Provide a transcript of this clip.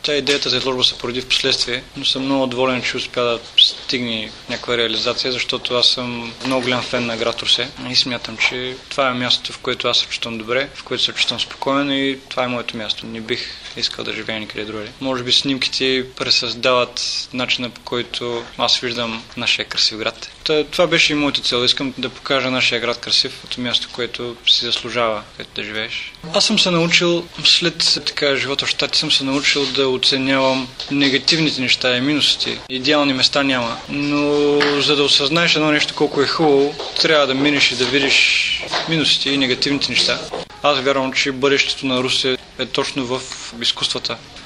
Тя идеята за изложба се породи в последствие, но съм много доволен, че успя да стигне някаква реализация, защото аз съм много голям фен на град Русе и смятам, че това е мястото, в което аз се чувствам добре, в което се чувствам спокоен и това е моето място. Не бих искал да живея никъде другаде. Може би снимките пресъздават начина, по който аз виждам нашия красив град. Това беше и моята цел. Искам да покажа нашия град красив, като място, което си заслужава, където да живееш. Аз съм се научил, след живота в щати, съм се научил да оценявам негативните неща и минусите. Идеални места няма, но за да осъзнаеш едно нещо колко е хубаво, трябва да минеш и да видиш минусите и негативните неща. Аз вярвам, че бъдещето на Русе е точно в изкуствата.